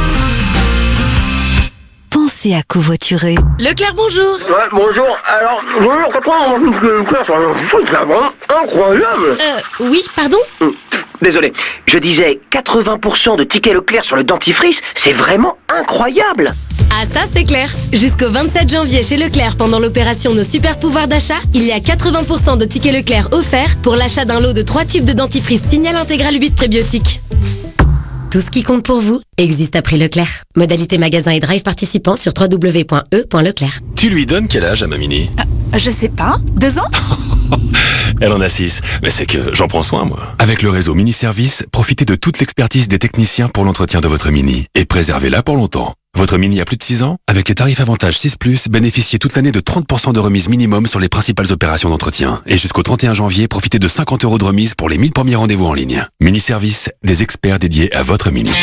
Pensez à covoiturer. Leclerc, bonjour. Ouais, bonjour. Alors, bonjour, quatre-vingts Leclerc sur un truc là, vraiment incroyable. Euh, oui, pardon Désolé, je disais quatre-vingts pour cent de tickets Leclerc sur le dentifrice, c'est vraiment incroyable. Ah ça c'est clair. Jusqu'au vingt-sept janvier chez Leclerc pendant l'opération Nos super pouvoirs d'achat, il y a quatre-vingts pour cent de tickets Leclerc offerts pour l'achat d'un lot de trois tubes de dentifrice Signal Intégral huit prébiotiques. Tout ce qui compte pour vous existe à prix Leclerc. Modalité magasin et drive participant sur w w w point e point leclerc. Tu lui donnes quel âge à ma mini? Euh, je sais pas, deux ans. Elle en a six, mais c'est que j'en prends soin, moi. Avec le réseau Mini Service, profitez de toute l'expertise des techniciens pour l'entretien de votre Mini et préservez-la pour longtemps. Votre Mini a plus de six ans? Avec les tarifs avantage six plus, bénéficiez toute l'année de trente pour cent de remise minimum sur les principales opérations d'entretien. Et jusqu'au trente et un janvier, profitez de cinquante euros de remise pour les mille premiers rendez-vous en ligne. Mini Service, des experts dédiés à votre Mini.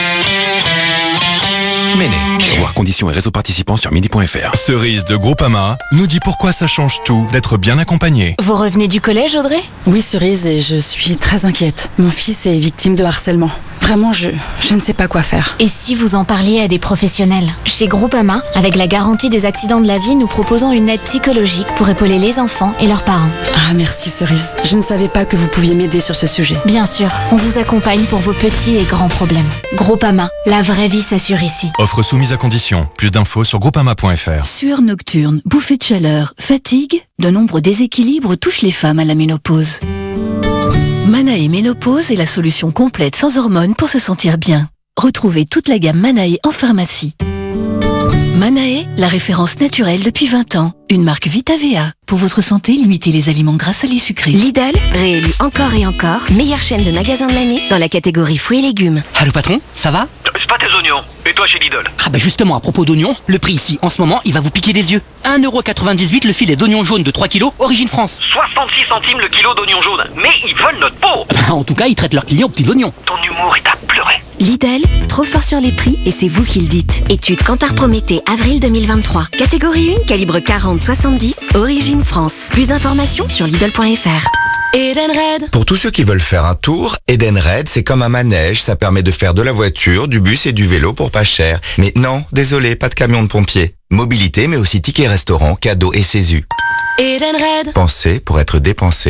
Méné. Voir conditions et réseaux participants sur mini point fr. Cerise de Groupama nous dit pourquoi ça change tout d'être bien accompagné. Vous revenez du collège, Audrey? Oui, Cerise, et je suis très inquiète. Mon fils est victime de harcèlement. Vraiment, je, je ne sais pas quoi faire. Et si vous en parliez à des professionnels? Chez Groupama, avec la garantie des accidents de la vie, nous proposons une aide psychologique pour épauler les enfants et leurs parents. Ah, merci Cerise. Je ne savais pas que vous pouviez m'aider sur ce sujet. Bien sûr, on vous accompagne pour vos petits et grands problèmes. Groupama, la vraie vie s'assure ici. Offre soumise à condition. Plus d'infos sur groupama point fr. Sueur nocturne, bouffée de chaleur, fatigue, de nombreux déséquilibres touchent les femmes à la ménopause. Manae Ménopause est la solution complète sans hormones pour se sentir bien. Retrouvez toute la gamme Manae en pharmacie. Manae, la référence naturelle depuis vingt ans. Une marque Vita V A. Pour votre santé, limitez les aliments gras, salés, sucrés. Lidl, réélu encore et encore, meilleure chaîne de magasins de l'année dans la catégorie fruits et légumes. Allô patron, ça va? C'est pas tes oignons. Et toi chez Lidl? Ah bah justement, à propos d'oignons, le prix ici, en ce moment, il va vous piquer des yeux. un euro quatre-vingt-dix-huit le filet d'oignons jaunes de trois kilos, origine France. soixante-six centimes le kilo d'oignons jaunes. Mais ils veulent notre peau. Bah, en tout cas, ils traitent leurs clients aux petits oignons. Ton humour est à pleurer. Lidl, trop fort sur les prix et c'est vous qui le dites. Étude Kantar Prométhée, avril deux mille vingt-trois. Catégorie un, calibre quarante soixante-dix, origine France. Plus d'informations sur Lidl point fr. Edenred. Pour tous ceux qui veulent faire un tour, Edenred, c'est comme un manège, ça permet de faire de la voiture, du bus et du vélo pour pas cher. Mais non, désolé, pas de camion de pompier. Mobilité, mais aussi tickets restaurant, cadeaux et CESU. Edenred. Pensez pour être dépensé.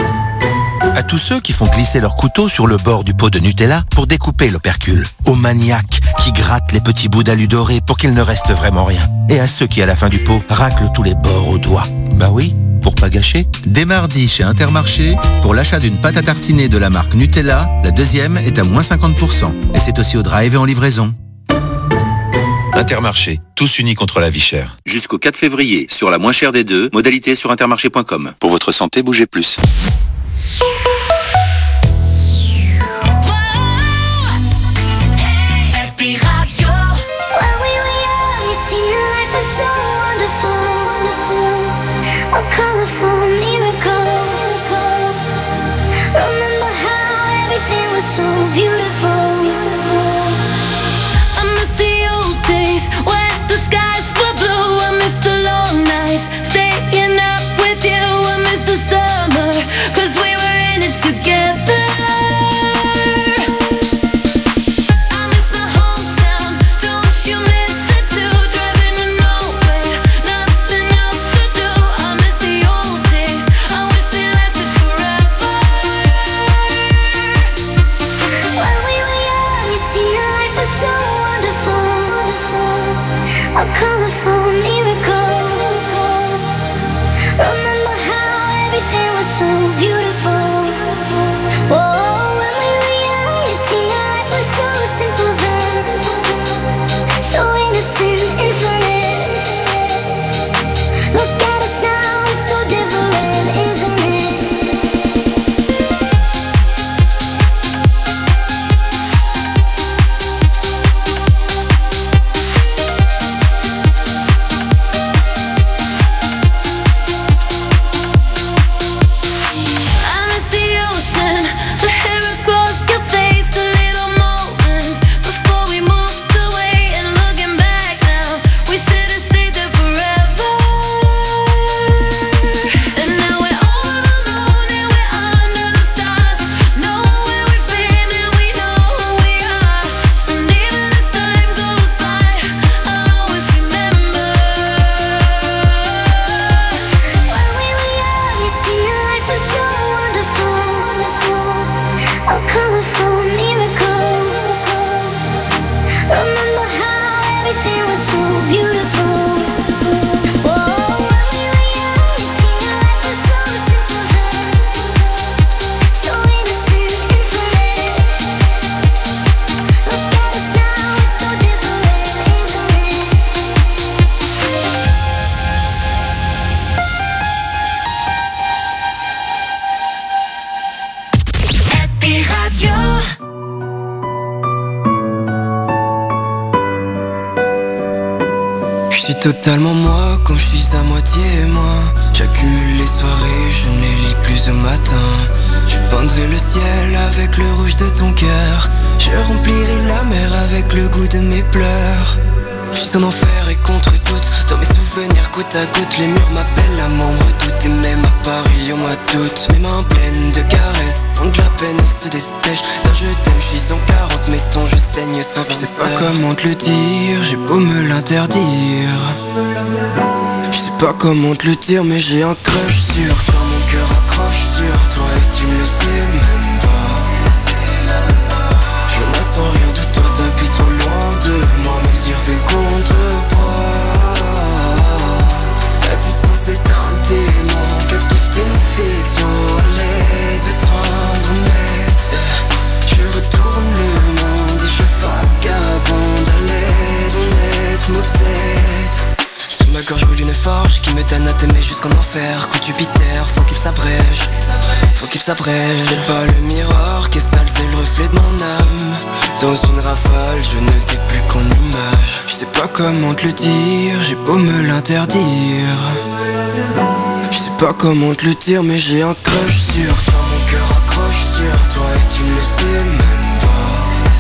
À tous ceux qui font glisser leur couteau sur le bord du pot de Nutella pour découper l'opercule. Aux maniaques qui grattent les petits bouts d'alu doré pour qu'il ne reste vraiment rien. Et à ceux qui, à la fin du pot, raclent tous les bords au doigt. Bah oui, pour pas gâcher. Dès mardi chez Intermarché, pour l'achat d'une pâte à tartiner de la marque Nutella, la deuxième est à moins cinquante pour cent. Et c'est aussi au drive et en livraison. Intermarché, tous unis contre la vie chère. Jusqu'au quatre février, sur la moins chère des deux, modalité sur intermarché point com. Pour votre santé, bougez plus. Happy Radio. When we were young, it seemed that life was so wonderful, a colorful miracle. Remember how everything was so beautiful. I miss the old days when the skies were blue. I miss the long nights staying up with you. I miss the summer, 'cause we were in it together. I miss my hometown, don't you miss it too? Driving to nowhere, nothing else to do. I miss the old days, I wish they lasted forever. When we were young, it seemed that life was so wonderful, a colorful miracle. Remember how everything was so beautiful. Whoa, when we were young, it seemed that life was so simple then, so innocent, infinite. Look at us now, it's so different, isn't it? I miss the ocean, the hair across your face, the little moments before we moved away. And looking back now, we should have stayed there forever. And now we're over the moon and we're under the stars. Know where we've been and we know who we are. And even as time goes by, I'll always remember. When we were young, it seemed that life was so wonderful, a colorful miracle. Remember how everything was so beautiful. Whoa, when we were young, it seemed that life was so simple then, so innocent, infinite. Look at us now, it's so different, isn't it? Happy Radio. Je suis totalement moi quand je suis à moitié moi. J'accumule les soirées, je ne les lis plus au matin. Je peindrai le ciel avec le rouge de ton cœur. Je remplirai la mer avec le goût de mes pleurs. Je suis en enfer et contre toutes, dans mes souvenirs goutte à goutte. Les murs m'appellent, la membre doute. Et même à Paris au mois d'août, mes mains pleines de caresses ont de la peine, se dessèchent. Quand je t'aime, je suis en carence, mes songes saignent sans Je sais pas comment te le dire, j'ai beau me l'interdire. Je sais pas comment te le dire, mais j'ai un crush sur toi. Mon cœur accroche sur toi et tu ne le sais même pas. Je n'attends rien de toi, t'habites trop loin de moi. Mais le dire fait contrepoids. La distance est un démon, captif d'une fiction. À l'aide de soins d'honnête, je retourne le monde et je vagabonde. À l'aide d'honnête, m'obsède. Sous ma gorge brûle une forge qui me donne à t'aimer jusqu'en enfer. Coup de Jupiter, faut qu'il s'abrège, faut qu'il s'abrège. C'est pas le miroir qui est sale, c'est le reflet de mon âme. Dans une rafale, je ne t'ai plus qu'en image. Je sais pas comment te le dire, j'ai beau me l'interdire. Je sais pas comment te le dire, mais j'ai un crush sur toi. Mon cœur accroche sur toi et tu ne le sais même pas.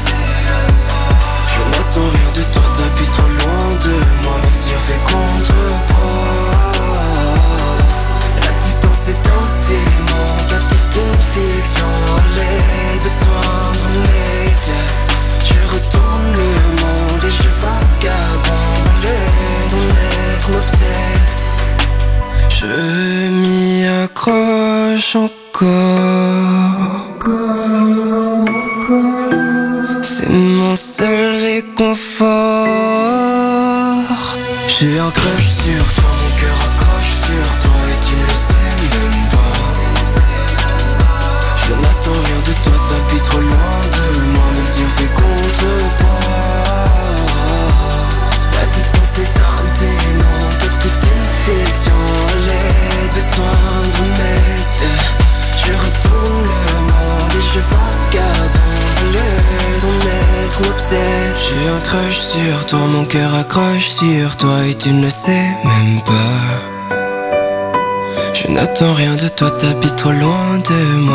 Je n'attends rien de toi, t'habites trop loin de moi. Mais le dire fait contrepoids. La distance est un démon, captif d'une fiction. À l'aide de soins d'honnête, je retourne le monde et je vagabonde. À l'aide d'honnête, m'obsède. Je m'y accroche encore. C'est mon seul réconfort. J'ai un crush sur toi, mon cœur accroche sur toi et tu ne le sais même pas. Je n'attends rien de toi, t'habites trop loin de moi. Mais le dire fait contrepoids. J'ai un crush sur toi, mon cœur accroche sur toi et tu ne le sais même pas. Je n'attends rien de toi, t'habites trop loin de moi.